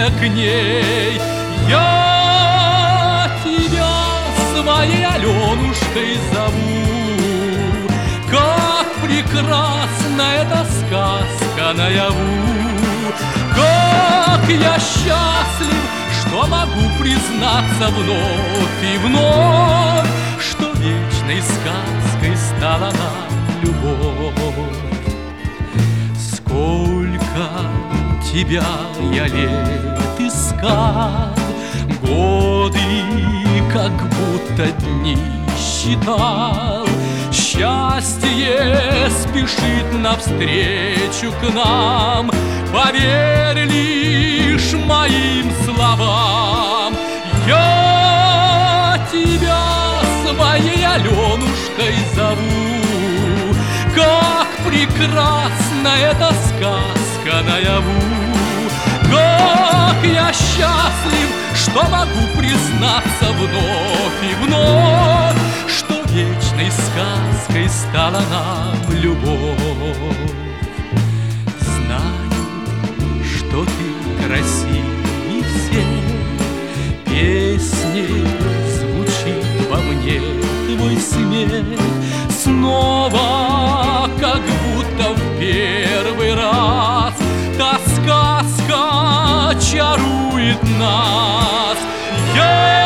прикасаешься к ней. Я тебя своей Аленушкой зову. Как прекрасна эта сказка наяву! Как я счастлив, что могу признаться вновь и вновь, что вечной сказкой стала нам любовь. Сколько тебя я лет искал, годы как будто дни считал. Счастье спешит навстречу к нам, поверь лишь моим словам. Я тебя своей Аленушкой зову. Как прекрасна эта сказка наяву! Как я счастлив, что могу признаться вновь и вновь, что вечной сказкой стала нам любовь. Знаю, что ты красивее всех, песней звучит во мне твой смех. Снова, как будто в первый раз, та сказка чарует нас.